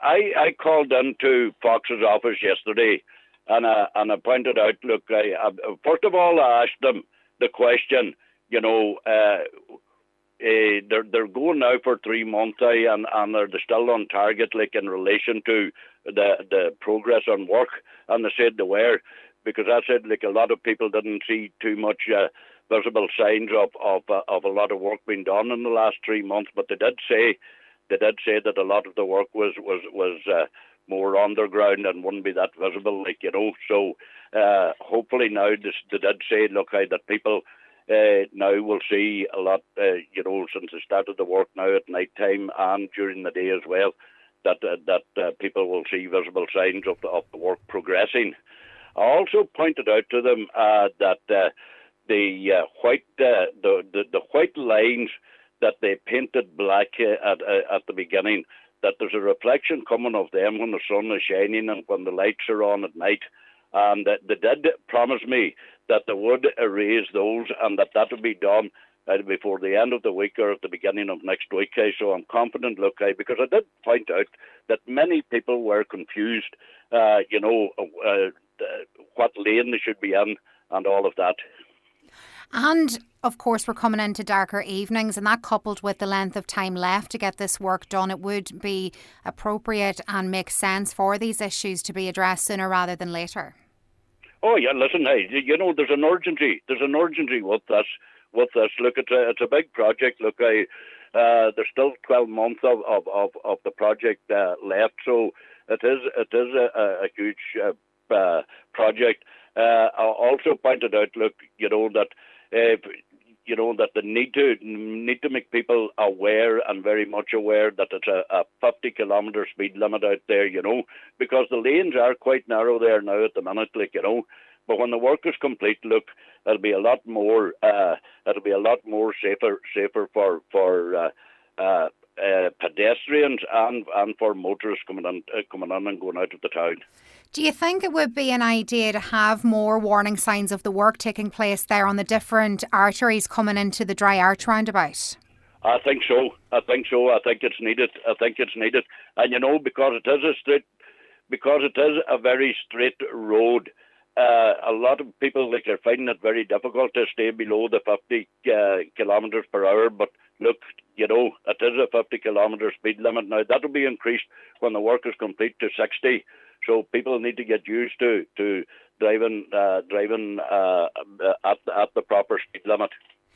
I called into Fox's office yesterday, and I pointed out. Look, first of all, I asked them the question. You know, they're going now for 3 months, and they're still on target, like in relation to the progress on work. And they said they were, because I said like a lot of people didn't see too much visible signs of a lot of work being done in the last 3 months, but they did say that a lot of the work was more underground and wouldn't be that visible, like, you know. So hopefully now they did say, look, that people now will see a lot, you know, since they started the work now at night time and during the day as well, that people will see visible signs of the work progressing. I also pointed out to them that the white lines that they painted black at the beginning, that there's a reflection coming of them when the sun is shining and when the lights are on at night. And they did promise me that they would erase those, and that would be done before the end of the week or at the beginning of next week. So I'm confident, look, because I did point out that many people were confused, you know, what lane they should be in and all of that. And of course, we're coming into darker evenings, and that coupled with the length of time left to get this work done, it would be appropriate and make sense for these issues to be addressed sooner rather than later. Oh yeah, listen, hey, you know, there's an urgency with this. Look, it's a big project. Look, there's still 12 months of the project left, so it is a huge project. I also pointed out, look, you know, that they need to make people aware, and very much aware, that it's a 50-kilometre speed limit out there, you know, because the lanes are quite narrow there now at the minute, like, you know. But when the work is complete, look, it'll be a lot more safer for pedestrians and for motorists coming in and going out of the town. Do you think it would be an idea to have more warning signs of the work taking place there on the different arteries coming into the Dry Arch roundabout? I think so. I think it's needed. And you know, because it is a very straight road, a lot of people are finding it very difficult to stay below the 50 kilometres per hour. But look, you know, it is a 50-kilometre speed limit now. That will be increased when the work is complete to 60. So people need to get used to driving at the proper speed limit.